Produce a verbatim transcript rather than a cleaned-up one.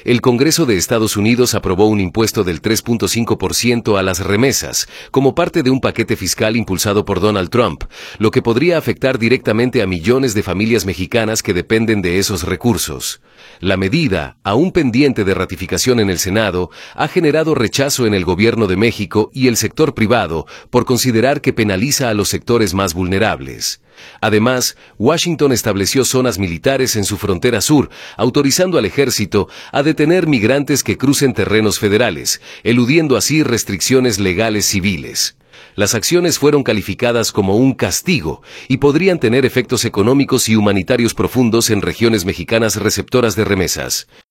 el Congreso de Estados Unidos aprobó un impuesto del tres punto cinco por ciento a las remesas, como parte de un paquete fiscal impulsado por Donald Trump, lo que podría afectar directamente a millones de familias mexicanas que dependen de esos recursos. La medida, aún pendiente de ratificación en el Senado, ha generado rechazo en el gobierno de México y el sector privado por considerar que penaliza a los sectores más vulnerables. Además, Washington estableció zonas militares en su frontera sur, autorizando al ejército a detener migrantes que crucen terrenos federales, eludiendo así restricciones legales civiles. Las acciones fueron calificadas como un castigo y podrían tener efectos económicos y humanitarios profundos en regiones mexicanas receptoras de remesas.